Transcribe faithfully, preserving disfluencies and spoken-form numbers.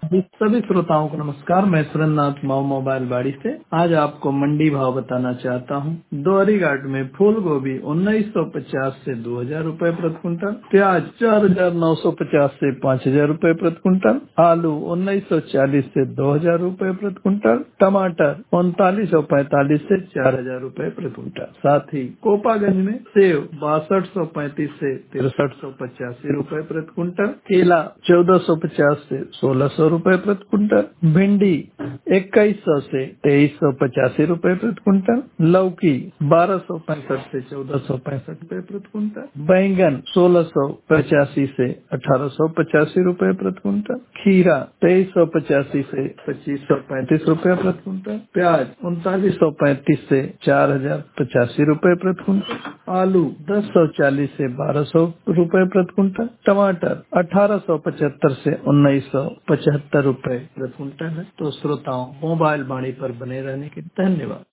सभी श्रोताओं को नमस्कार। मैं सुरेंद्रनाथ माऊ मोबाइल बाड़ी से आज आपको मंडी भाव बताना चाहता हूँ। दोहरी घाट में फूल गोभी उन्नीस सौ पचास से दो हजार रूपए प्रति क्विंटल, प्याज चार हजार नौ सौ पचास से पाँच हजार रूपए प्रति क्विंटल, आलू उन्नीस सौ चालीस से दो हजार रूपए प्रति क्विंटल, टमाटर उनतालीस सौ पैंतालीस से चार हजार रूपए प्रति क्विंटल। साथ ही कोपागंज में सेव बासठ सौ पैंतीस से तिरसठ सौ पचासी रूपए प्रति क्विंटल, केला चौदह सौ पचास से सोलह सौ रूपए प्रति क्विंटल, भिंडी इक्कीस सौ से तेईस सौ पचासी रूपए प्रति क्विंटल, लौकी बारह सौ पैंसठ से चौदह सौ पैंसठ रूपए प्रति क्विंटल, बैंगन सोलह सौ पचासी से अठारह सौ पचासी रूपए प्रति क्विंटल, खीरा तेईस सौ पचासी से पच्चीस सौ पैंतीस रूपए प्रति क्विंटल, प्याज उनतालीस सौ पैंतीस से चार हजार पचासी रूपए प्रति क्विंटल, आलू दस सौ चालीस से बारह सौ रूपए प्रति क्विंटल, टमाटर अठारह सौ पचहत्तर से उन्नीस सौ पचहत्तर रूपए प्रति क्विंटल है। तो श्रोताओं, मोबाइल वाणी पर बने रहने के धन्यवाद।